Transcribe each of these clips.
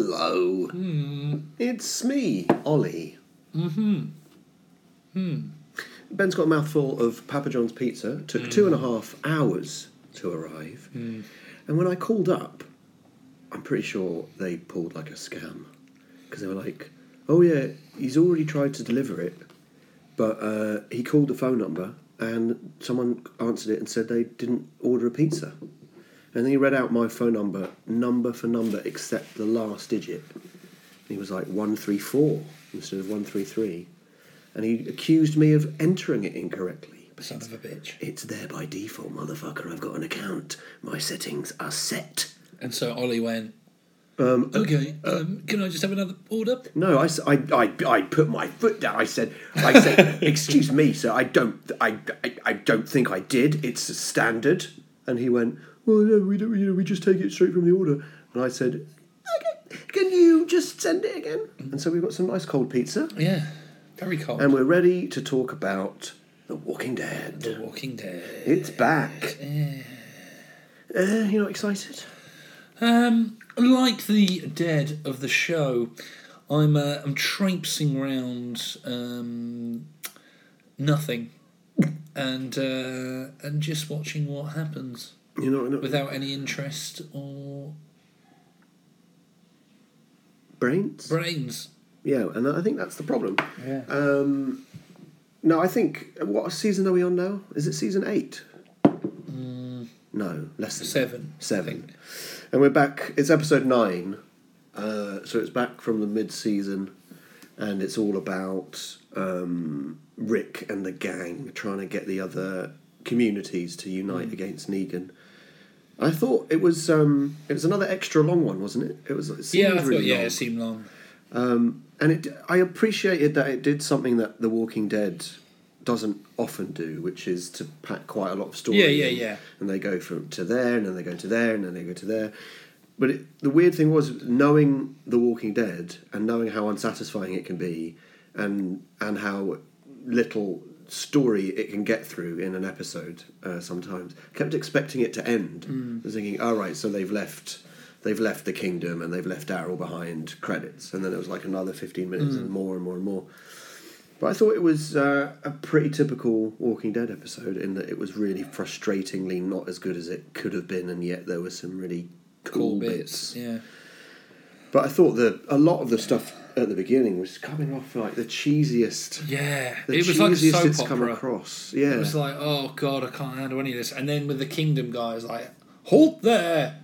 Hello. It's me, Ollie. Ben's got a mouthful of Papa John's pizza. Took 2.5 hours to arrive. And when I called up, I'm pretty sure they pulled like a scam. Because they were like, oh yeah, he's already tried to deliver it, but he called the phone number and someone answered it and said they didn't order a pizza. And then he read out my phone number for number, except the last digit. He was like 134 instead of 133. And he accused me of entering it incorrectly. But Son of a bitch. It's there by default, motherfucker. I've got an account. My settings are set. And so Ollie went, okay, can I just have another order? No, I put my foot down. I said, excuse me, sir, I don't think I did. It's standard. And he went, well, no, we don't. We just take it straight from the order. And I said, okay, can you just send it again? And so we've got some nice cold pizza. Yeah, very cold. And we're ready to talk about The Walking Dead. The Walking Dead. It's back. You're not excited? Like the dead of the show, I'm traipsing around nothing, and just watching what happens. You know, without any interest or brains. Yeah, and I think that's the problem. Yeah. No, I think what season are we on now? Is it season 8? No, less than 7. 7. And we're back. It's episode 9, so it's back from the mid-season, and it's all about Rick and the gang trying to get the other communities to unite against Negan. I thought it was another extra long one, wasn't it? It seemed really long. It seemed long. And I appreciated that it did something that The Walking Dead doesn't often do, which is to pack quite a lot of story. Yeah. And they go to there, and then they go to there, and then they go to there. But the weird thing was, knowing The Walking Dead and knowing how unsatisfying it can be, and how little story it can get through in an episode sometimes, kept expecting it to end. I was thinking, all right, so they've left the kingdom and they've left Daryl behind, credits, and then it was like another 15 minutes and more and more and more. But I thought it was a pretty typical Walking Dead episode in that it was really frustratingly not as good as it could have been, and yet there were some really cool bits. Yeah. But I thought that a lot of the stuff at the beginning was coming off like the cheesiest. Yeah, it was like a soap it's opera. Come across. Yeah, it was like, oh god, I can't handle any of this. And then with the Kingdom guys, like, halt there.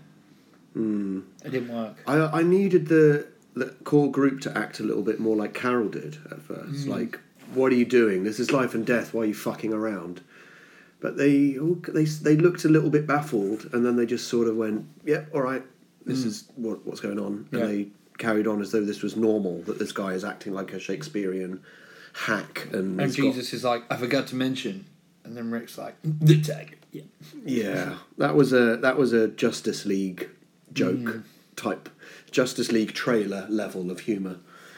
It didn't work. I needed the core group to act a little bit more like Carol did at first. Like, what are you doing? This is life and death. Why are you fucking around? But they looked a little bit baffled, and then they just sort of went, "Yeah, all right, this is what's going on," and they carried on as though this was normal. That this guy is acting like a Shakespearean hack, and Jesus is like, "I forgot to mention," and then Rick's like, "The tag." Yeah, that was a Justice League joke type, Justice League trailer level of humour.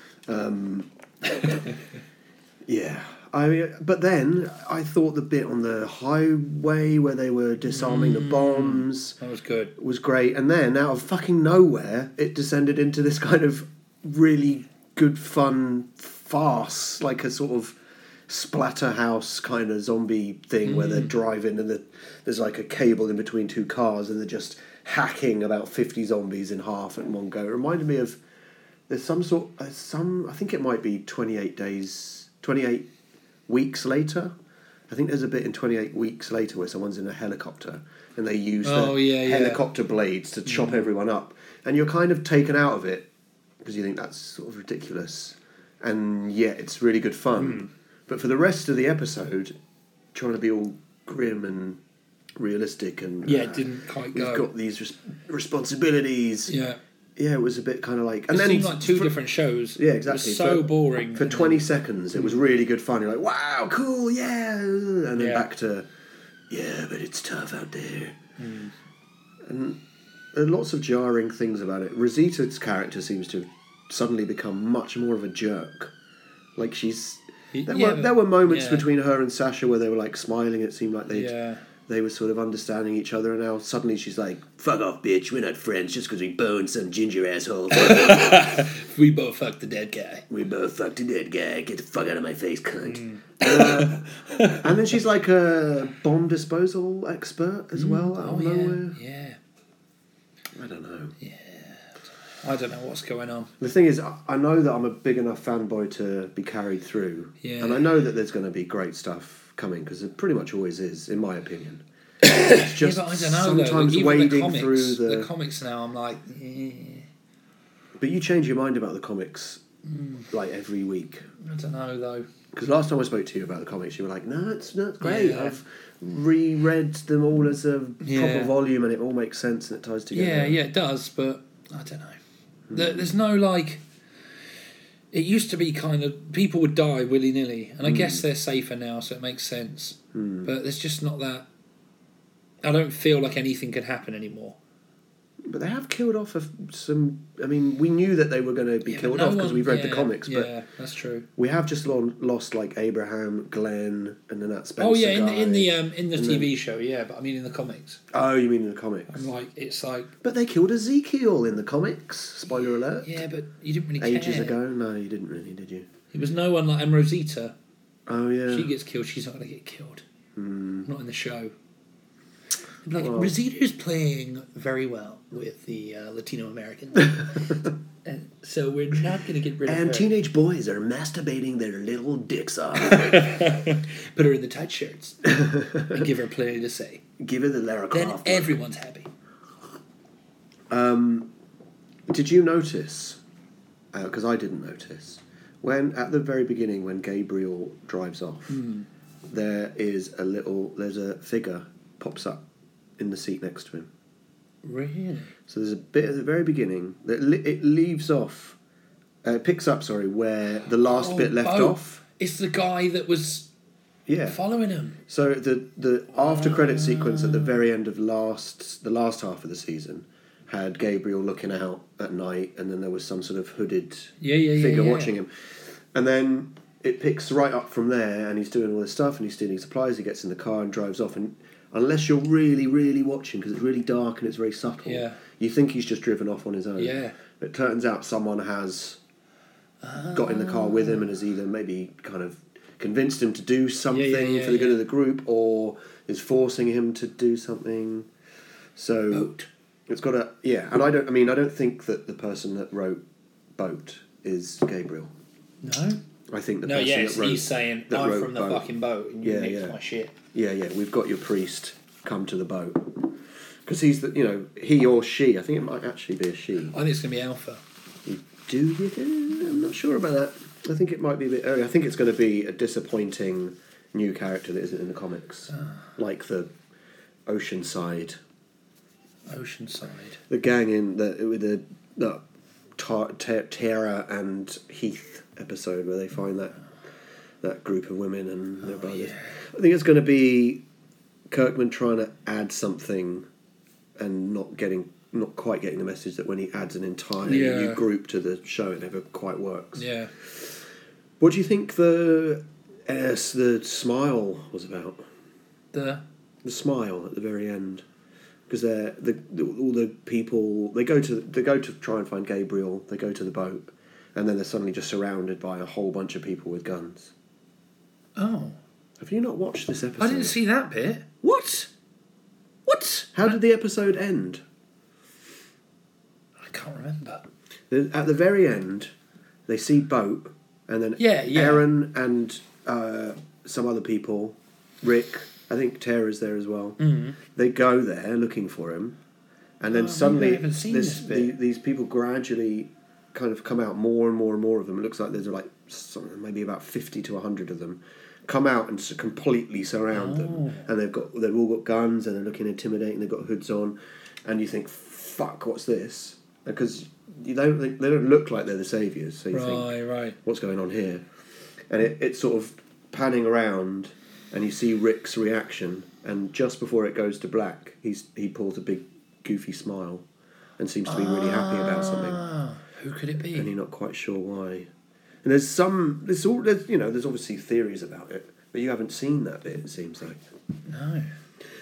Yeah. But then I thought the bit on the highway where they were disarming the bombs, that was good, was great. And then out of fucking nowhere, it descended into this kind of really good fun farce, like a sort of Splatterhouse kind of zombie thing where they're driving and there's like a cable in between two cars and they're just hacking about 50 zombies in half at one go. It reminded me of there's I think it might be 28 weeks later. I think there's a bit in 28 weeks later where someone's in a helicopter and they use helicopter blades to chop everyone up, and you're kind of taken out of it because you think that's sort of ridiculous, and yet it's really good fun. But for the rest of the episode, trying to be all grim and realistic and it didn't quite go. We've got these responsibilities. Yeah, it was a bit kind of like... And it seemed like two different shows. Yeah, exactly. It was so boring. For 20 seconds, it was really good fun. You're like, wow, cool, yeah. And then back to, yeah, but it's tough out there. And there are lots of jarring things about it. Rosita's character seems to have suddenly become much more of a jerk. Like there were moments between her and Sasha where they were like smiling. It seemed like they were sort of understanding each other, and now suddenly she's like, "Fuck off, bitch! We're not friends just because we boned some ginger asshole." We both fucked the dead guy. We both fucked a dead guy. Get the fuck out of my face, cunt. And then she's like a bomb disposal expert as well, out of nowhere. Yeah. I don't know. Yeah. I don't know what's going on. The thing is, I know that I'm a big enough fanboy to be carried through. Yeah. And I know that there's going to be great stuff coming, because it pretty much always is, in my opinion. It's just but I don't know, sometimes even wading the comics, through the comics now, I'm like, But you change your mind about the comics like every week. I don't know though. Because last time I spoke to you about the comics, you were like, "No, it's great. Yeah. I've reread them all as a proper volume, and it all makes sense and it ties together." Yeah, it does, but I don't know. There's no like. It used to be kind of people would die willy nilly, and I guess they're safer now, so it makes sense. But there's just not that. I don't feel like anything could happen anymore. But they have killed off some. I mean, we knew that they were going to be killed off because we've read the comics. But yeah, that's true. we have just lost like Abraham, Glenn, and then that Spencer. Oh yeah, guy. in the TV show, yeah. But I mean in the comics. Oh, you mean in the comics? I'm like, it's like. But they killed Ezekiel in the comics. Spoiler alert. Yeah, but you didn't really Ages care. ago. No, you didn't really, did you? It was no one like Rosita. Oh yeah. She gets killed. She's not going to get killed. Not in the show. Like Well. Rosita's playing very well with the Latino Americans, and so we're not going to get rid of her. And teenage boys are masturbating their little dicks off. Put her in the tight shirts and give her plenty to say. Give her the Lara Then Croft. everyone's happy. Did you notice? Because I didn't notice. When at the very beginning, when Gabriel drives off, there's a figure pops up in the seat next to him. Really? So there's a bit at the very beginning that it leaves off. It picks up, where the last bit left off. It's the guy that was following him. So the after credit sequence at the very end of the last half of the season had Gabriel looking out at night, and then there was some sort of hooded figure watching him, and then it picks right up from there, and he's doing all this stuff, and he's stealing supplies. He gets in the car and drives off, and unless you're really, really watching, because it's really dark and it's very subtle, you think he's just driven off on his own. Yeah. It turns out someone has got in the car with him and has either maybe kind of convinced him to do something for the good of the group, or is forcing him to do something. So Boat. it's got and I don't think that the person that wrote Boat is Gabriel. No. I think the person that wrote, he's saying, that I'm wrote from the Boat. fucking boat and you mix my shit. Yeah, we've got your priest come to the boat. Because he's he or she, I think it might actually be a she. I think it's going to be Alpha. I'm not sure about that. I think it might be a bit early. I think it's going to be a disappointing new character that isn't in the comics. Like the Oceanside. The gang with the Tara and Heath episode where they find that group of women and their brothers. Yeah. I think it's going to be Kirkman trying to add something and not quite getting the message that when he adds an entirely new group to the show, it never quite works. Yeah. What do you think the smile was about? The smile at the very end, because all the people they go to try and find Gabriel. They go to the boat, and then they're suddenly just surrounded by a whole bunch of people with guns. Oh. Have you not watched this episode? I didn't see that bit. What? How did the episode end? I can't remember. At the very end, they see Boat, and then Aaron and some other people, Rick, I think Tara's there as well. Mm-hmm. They go there looking for him, and then suddenly these people gradually kind of come out, more and more and more of them. It looks like there's like maybe about 50 to 100 of them come out and completely surround them, and they've all got guns and they're looking intimidating. They've got hoods on, and you think, "Fuck, what's this?" Because they don't look like they're the saviors. So you think, what's going on here? And it's sort of panning around, and you see Rick's reaction, and just before it goes to black, he pulls a big goofy smile, and seems to be really happy about something. Who could it be? And you're not quite sure why. And there's obviously theories about it, but you haven't seen that bit, it seems like. No.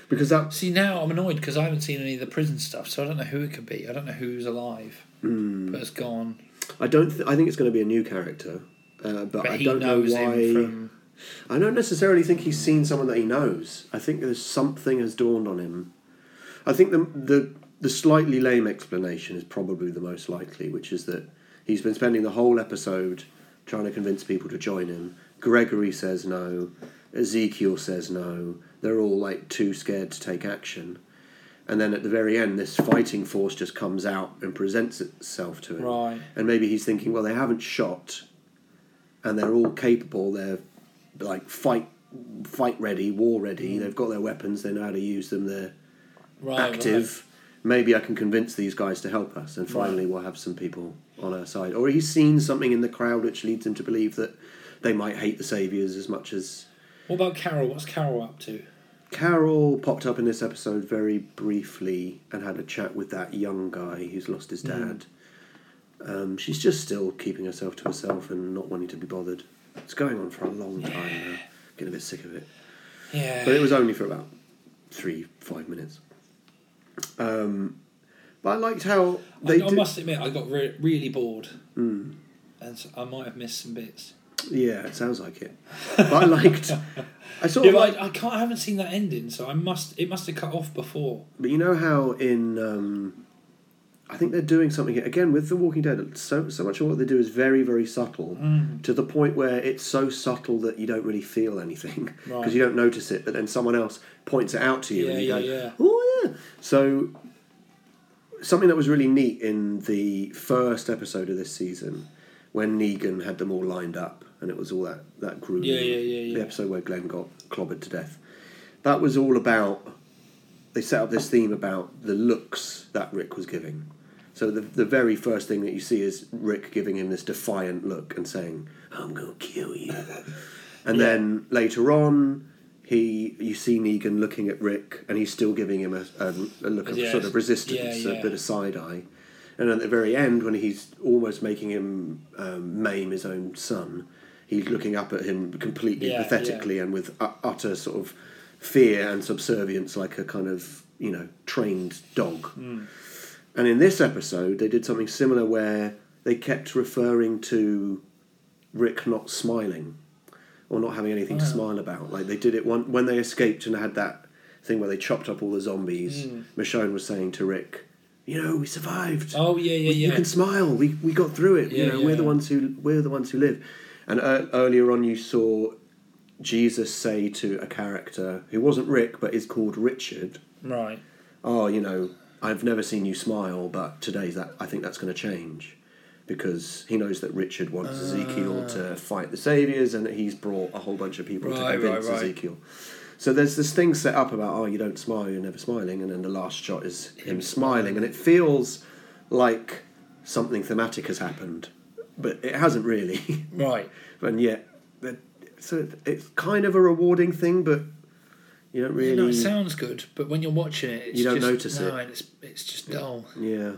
Because that... See, now I'm annoyed because I haven't seen any of the prison stuff, so I don't know who it could be. I don't know who's alive, but it's gone. I don't. I think it's going to be a new character, but I don't know why. I don't necessarily think he's seen someone that he knows. I think there's something has dawned on him. I think the slightly lame explanation is probably the most likely, which is that he's been spending the whole episode trying to convince people to join him. Gregory says no. Ezekiel says no. They're all like too scared to take action. And then at the very end, this fighting force just comes out and presents itself to him. Right. And maybe he's thinking, well, they haven't shot, and they're all capable. They're like fight ready, war ready. They've got their weapons. They know how to use them. They're active. Right. Maybe I can convince these guys to help us, and finally we'll have some people on our side. Or he's seen something in the crowd which leads him to believe that they might hate the Saviours as much as... What about Carol? What's Carol up to? Carol popped up in this episode very briefly and had a chat with that young guy who's lost his dad. She's just still keeping herself to herself and not wanting to be bothered. It's going on for a long time now. Getting a bit sick of it. Yeah. But it was only for about 3-5 minutes. But I liked how they I must admit, I got really bored. And so I might have missed some bits. Yeah, it sounds like it. But I liked... I haven't seen that ending, so it must have cut off before. But you know how in... I think they're doing something again with The Walking Dead. So much of what they do is very, very subtle, to the point where it's so subtle that you don't really feel anything because you don't notice it. But then someone else points it out to you, and you go, "Oh yeah!" So something that was really neat in the first episode of this season, when Negan had them all lined up, and it was all that group. The episode where Glenn got clobbered to death. That was all about. They set up this theme about the looks that Rick was giving. So the very first thing that you see is Rick giving him this defiant look and saying, "I'm going to kill you." And then later on, you see Negan looking at Rick, and he's still giving him a look of sort of resistance, a bit of side eye. And at the very end, when he's almost making him maim his own son, he's looking up at him completely pathetically and with utter sort of fear and subservience, like a kind of, trained dog. And in this episode, they did something similar where they kept referring to Rick not smiling or not having anything to smile about. Like they did it when they escaped and had that thing where they chopped up all the zombies. Michonne was saying to Rick, we survived. Oh yeah. You can smile. We got through it. We're the ones who live. And earlier on, you saw Jesus say to a character who wasn't Rick but is called Richard, right? Oh, I've never seen you smile, but I think that's going to change, because he knows that Richard wants Ezekiel to fight the Saviours, and that he's brought a whole bunch of people to convince Ezekiel. So there's this thing set up about, you don't smile, you're never smiling, and then the last shot is him smiling, and it feels like something thematic has happened, but it hasn't really. Right. And yet, so it's kind of a rewarding thing, but you don't really... it sounds good, but when you're watching it, you don't notice it. No, it's just dull. Yeah.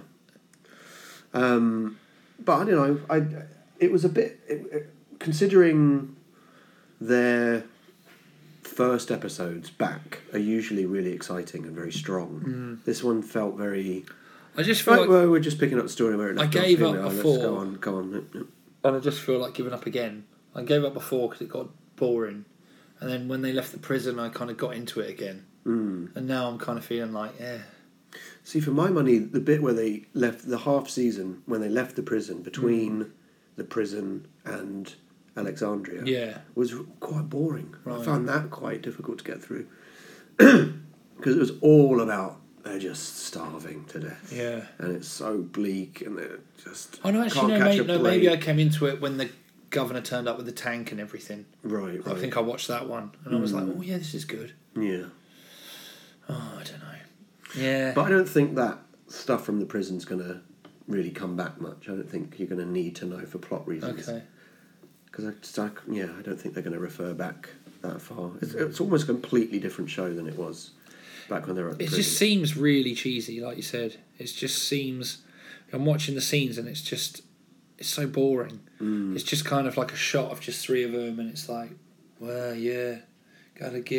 But I don't know. It was a bit... considering their first episodes back are usually really exciting and very strong. This one felt very... I just feel like... Well, we're just picking up the story where it left off. I gave up before. Let's go on. And I just feel like giving up again. I gave up before because it got boring. And then when they left the prison, I kind of got into it again. And now I'm kind of feeling like, See, for my money, the bit where they left, the half season, when they left the prison, between the prison and Alexandria, was quite boring. Right. I found that quite difficult to get through. Because it was all about, they're just starving to death. Yeah. And it's so bleak, and they're just... Oh, no, actually, maybe I came into it when the governor turned up with the tank and everything. Right. I think I watched that one, and I was like, oh yeah, this is good. Yeah. Oh, I don't know. Yeah. But I don't think that stuff from the prison's going to really come back much. I don't think you're going to need to know for plot reasons. Okay. Because I don't think they're going to refer back that far. It's almost a completely different show than it was back when they were at the prison. It just seems really cheesy, like you said. It just seems... I'm watching the scenes and it's so boring. It's just kind of like a shot of just three of them, and it's like, well, yeah, gotta get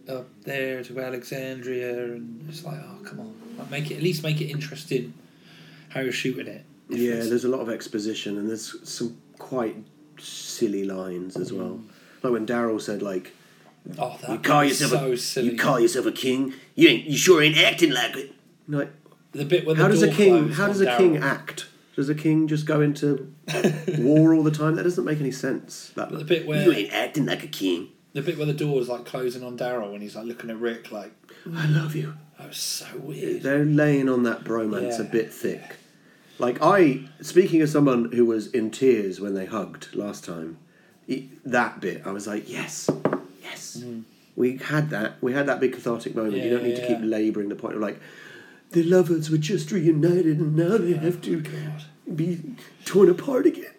up there to Alexandria, and it's like, oh come on, like, at least make it interesting how you're shooting it. Yeah, there's a lot of exposition, and there's some quite silly lines as well. Like when Daryl said, like, oh, that you call yourself so silly. You call yourself a king? You sure ain't acting like it. Like, The bit when how the does a door king? closed How on does a king Daryl. act? Does a king just go into war all the time? That doesn't make any sense. That But the bit where you ain't acting like a king. the bit where the door is like closing on Daryl and he's like looking at Rick like, I love you. that was so weird. They're laying on that bromance a Yeah. bit thick. Like speaking as someone who was in tears when they hugged last time, that bit I was like, yes. We had that big cathartic moment. You don't need to keep labouring the point of like, the lovers were just reunited and now they have to be torn apart again.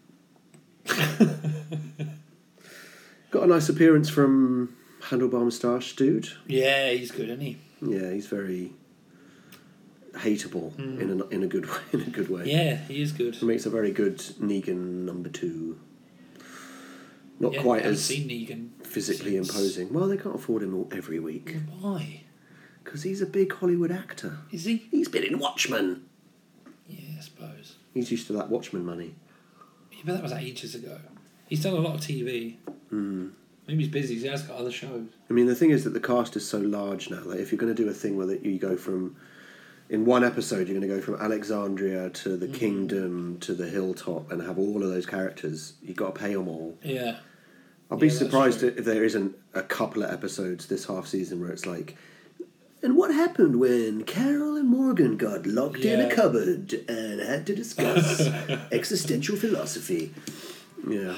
Got a nice appearance from Handlebar Moustache dude. Yeah, he's good, isn't he? Yeah, he's very hateable in a good way. In a good way. Yeah, he is good. He makes a very good Negan number 2. Not Yeah, quite I haven't as seen Negan physically since. imposing. Well, they can't afford him every week Why? because he's a big Hollywood actor. Is he? He's been in Watchmen. Yeah, I suppose. He's used to that Watchmen money. Yeah, but that was ages ago. He's done a lot of TV. Maybe he's busy. He has got other shows. I mean, the thing is that the cast is so large now. Like, if you're going to do a thing where you go from, in one episode, you're going to go from Alexandria to the Kingdom to the Hilltop and have all of those characters. You've got to pay them all. Yeah. I'll be Yeah, that's surprised true. if there isn't a couple of episodes this half season where it's like, and what happened when Carol and Morgan got locked in a Yeah. cupboard and had to discuss existential philosophy? Yeah.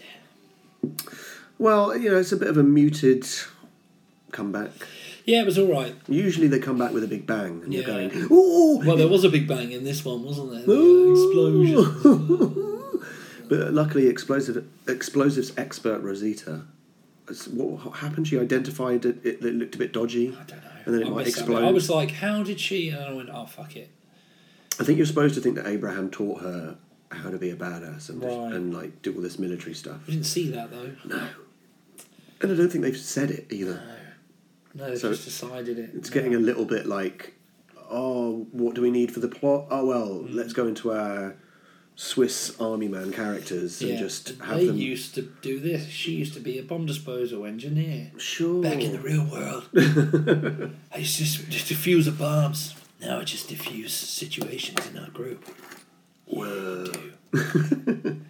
Well, it's a bit of a muted comeback. Yeah, it was all right. Usually they come back with a big bang and you're Yeah. going, ooh! Well, there was a big bang in this one, wasn't there? The explosion. But luckily, explosives expert Rosita, what happened? She identified it looked a bit dodgy. I don't know. And then it I might missed that explode. bit. I was like, how did she? And I went, oh, fuck it. I think you're supposed to think that Abraham taught her how to be a badass and, Right. and like do all this military stuff. We didn't see that, though. No. And I don't think they've said it either. No, they So just decided it. It's getting a little bit like, oh, what do we need for the plot? Oh, well, let's go into our Swiss army man characters and just have they them... used to do this. She used to be a bomb disposal engineer. Sure. Back in the real world. I used to just diffuse the bombs. Now I just diffuse situations in our group. Whoa. Do.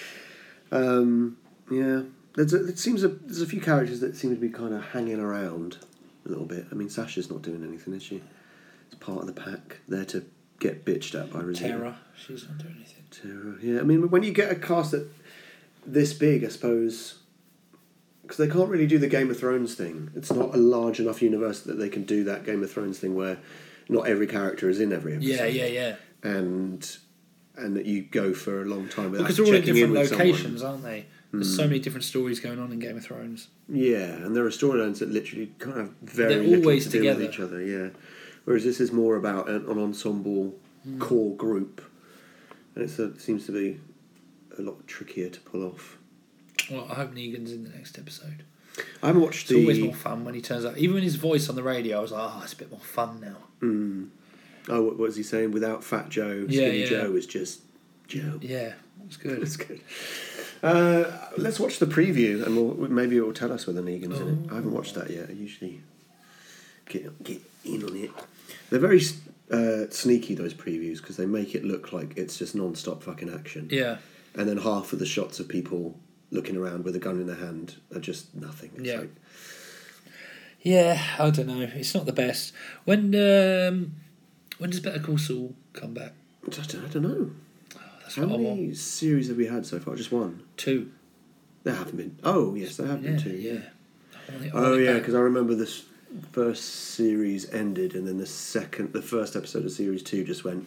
Yeah. There's a few characters that seem to be kind of hanging around a little bit. I mean, Sasha's not doing anything, is she? It's part of the pack, there to get bitched at by Rosita. Tara, she's not doing anything. Tara, yeah. I mean, when you get a cast that this big, I suppose, because they can't really do the Game of Thrones thing. It's not a large enough universe that they can do that Game of Thrones thing where not every character is in every episode. Yeah. And that you go for a long time without Because they're all in checking different with locations, someone. aren't they? There's so many different stories going on in Game of Thrones. Yeah, and there are storylines that literally kind of very They're little always to do together. with each other. Yeah, whereas this is more about an ensemble core group, and it seems to be a lot trickier to pull off. Well, I hope Negan's in the next episode. I haven't watched It's always more fun when he turns up. Even his voice on the radio, I was like, it's a bit more fun now. Oh, what was he saying? Without Fat Joe, Skinny Joe is just Joe. Yeah, it's good. That's good. Let's watch the preview, and maybe it will tell us whether Negan's in it. I haven't watched that yet. I usually get in on it. They're very sneaky, those previews, because they make it look like it's just non-stop fucking action. Yeah. And then half of the shots of people looking around with a gun in their hand are just nothing. It's Yeah. like, Yeah, I don't know. It's not the best. When does Better Call Saul come back? I don't know. That's How what I many want. series have we had so far? Just one? 2. There haven't been. Oh, yes, there have been 2. Yeah. Oh yeah, because I remember this first series ended, and then the first episode of series 2 just went.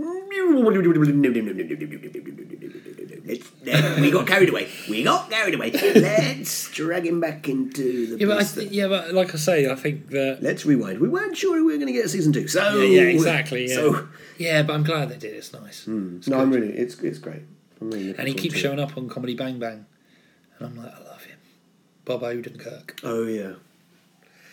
We got carried away. Let's drag him back into the. but like I say, I think that. Let's rewind. We weren't sure we were going to get a season 2, so Yeah, exactly. Yeah. So Yeah, but I'm glad they did. It's nice. no, I'm really. It's great. I'm really looking And he forward keeps to it. showing up on Comedy Bang Bang, and I'm like, I love him. Bob Odenkirk. Oh yeah.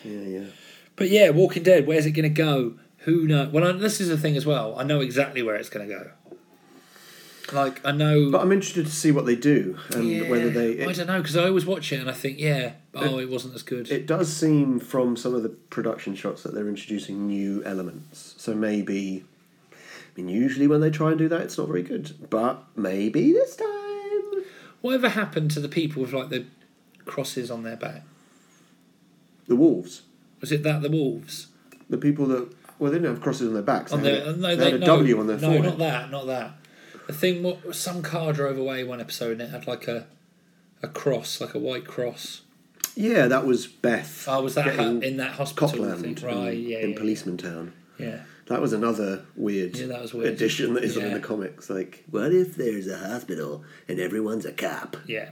Yeah. But yeah, Walking Dead, where's it going to go? Who knows? Well, this is the thing as well. I know exactly where it's going to go. Like, I know... But I'm interested to see what they do and whether they... I don't know, because I always watch it and I think, it wasn't as good. It does seem from some of the production shots that they're introducing new elements. So maybe... I mean, usually when they try and do that, it's not very good. But maybe this time... Whatever happened to the people with, like, the crosses on their back? The wolves. Was it the wolves? The people that... Well, they didn't have crosses on their backs. They had a no, W on their forehead. No, not that. The thing, some car drove away one episode and it had like a cross, like a white cross. Yeah, that was Beth. Oh, was that in that hospital? Copland, right? In Policeman Town. Yeah. That was another weird, addition that isn't in the comics. Like, what if there's a hospital and everyone's a cop? Yeah.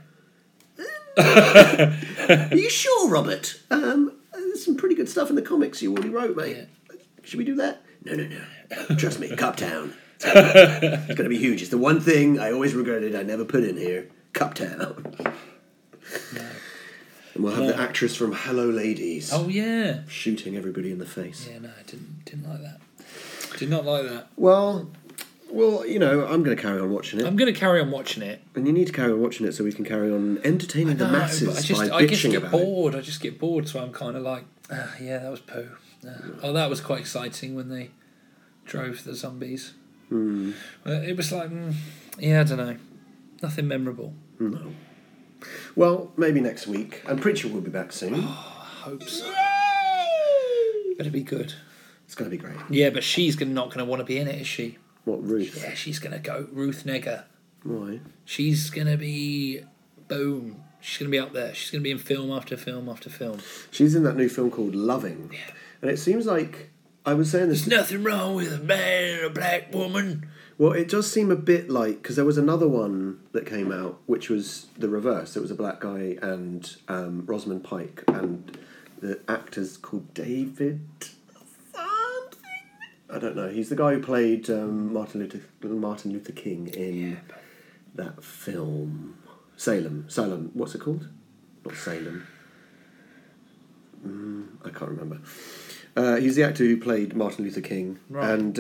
Are you sure, Robert? There's some pretty good stuff in the comics you already wrote, mate. Yeah. Should we do that? No. Trust me, Cop Town. It's going to be huge. It's the one thing I always regretted I never put in here. Cop Town. No. And we'll have the actress from Hello Ladies. Oh, yeah. Shooting everybody in the face. Yeah, no, I didn't like that. Did not like that. Well, I'm going to carry on watching it. I'm going to carry on watching it. And you need to carry on watching it so we can carry on entertaining the masses by bitching about it. I just get bored, so I'm kind of like, that was poo. Oh, that was quite exciting when they drove the zombies. It was like, I don't know. Nothing memorable. No. Well, maybe next week. I'm pretty sure we'll be back soon. Oh, I hope so. Better be good. It's going to be great. Yeah, but she's not going to want to be in it, is she? What, Ruth? Yeah, she's going to go. Ruth Negga. Why? She's going to be... Boom. She's going to be up there. She's going to be in film after film after film. She's in that new film called Loving. Yeah. And it seems like... I was saying this... There's nothing wrong with a man and a black woman. Well, it does seem a bit like... Because there was another one that came out, which was the reverse. It was a black guy and Rosamund Pike. And the actor's called David... I don't know. He's the guy who played Martin Luther King in that film. Salem. What's it called? Not Salem. I can't remember. He's the actor who played Martin Luther King. Right. And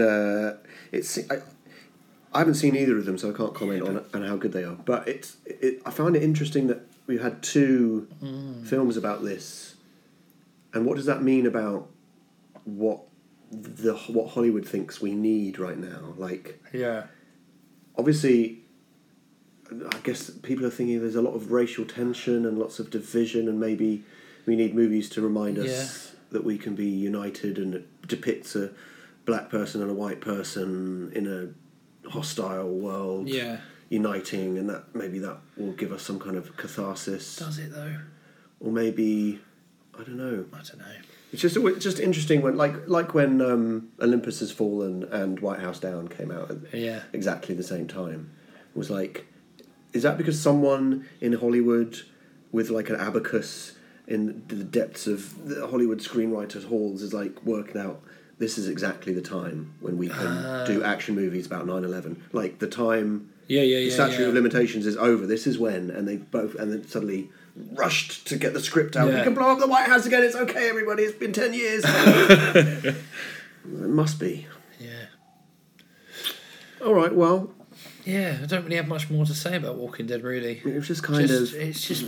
I haven't seen either of them, so I can't comment on how good they are. But I found it interesting that we had two films about this. And what does that mean about what Hollywood thinks we need right now? Like, obviously, I guess people are thinking there's a lot of racial tension and lots of division, and maybe we need movies to remind us that we can be united, and it depicts a black person and a white person in a hostile world uniting, and that maybe that will give us some kind of catharsis. Does it though? Or maybe I don't know. It's just interesting when like when Olympus Has Fallen and White House Down came out at exactly the same time. It was like, is that because someone in Hollywood with like an abacus in the depths of the Hollywood screenwriters' halls is like working out this is exactly the time when we can do action movies about 9/11. Like the time the statute of limitations is over. This is when, and then suddenly rushed to get the script out. We can blow up the White House again. It's okay, everybody. It's been 10 years. It must be. Yeah. All right. Well. Yeah, I don't really have much more to say about Walking Dead. Really, it was just kind of. It's just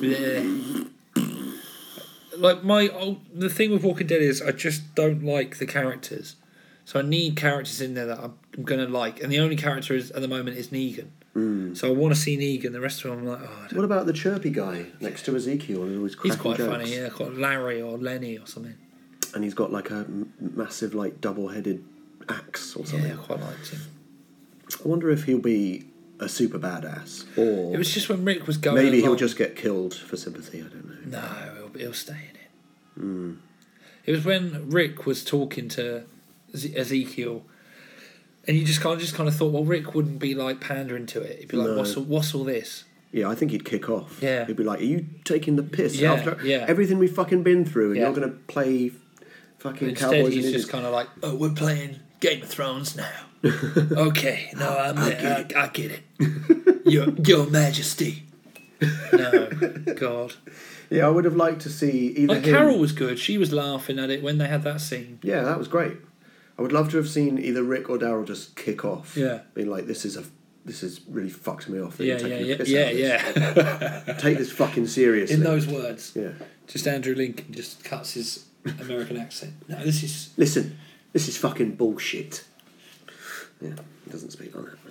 like the thing with Walking Dead is I just don't like the characters. So I need characters in there that I'm going to like, and the only character at the moment is Negan. So I want to see Negan. The rest of them, I'm like, What about the chirpy guy next to Ezekiel? Who was cracking He's quite jokes? funny. Yeah, called Larry or Lenny or something. And he's got like a massive, like double-headed axe or something. Yeah, I quite liked him. I wonder if he'll be a super badass, or it was just when Rick was going. Maybe he'll just get killed for sympathy. I don't know. No, he'll stay in it. It was when Rick was talking to Ezekiel. And you just kind of thought, well, Rick wouldn't be like pandering to it. He'd be like, what's all this? Yeah, I think he'd kick off. Yeah. He'd be like, are you taking the piss after yeah. everything we've fucking been through, and you're going to play fucking Instead, cowboys? He's just kind of like, oh, we're playing Game of Thrones now. Okay, no, I get it. Your Majesty. No, God. Yeah, I would have liked to see either Like him... Carol was good. She was laughing at it when they had that scene. Yeah, that was great. I would love to have seen either Rick or Daryl just kick off. Yeah. Being like, this is really fucked me off. That Yeah, you're taking yeah, the piss yeah, out of this. yeah. Take this fucking seriously. In those words. Yeah. Just Andrew Lincoln just cuts his American accent. No, this is... Listen, this is fucking bullshit. Yeah, he doesn't speak like that.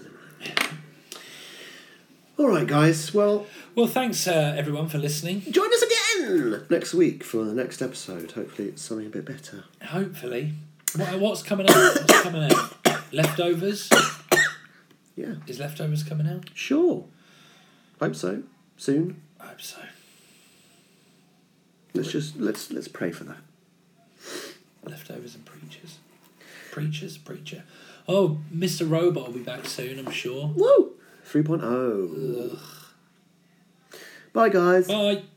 All right, guys. Well, thanks everyone for listening. join us again next week for the next episode. Hopefully it's something a bit better. Hopefully. What's coming out? What's coming out? Leftovers? Yeah. Is Leftovers coming out? Sure. Hope so. Soon. I hope so. Let's pray for that. Leftovers and Preacher. Oh, Mr. Robot will be back soon, I'm sure. Woo! 3.0. Ugh. Bye, guys. Bye.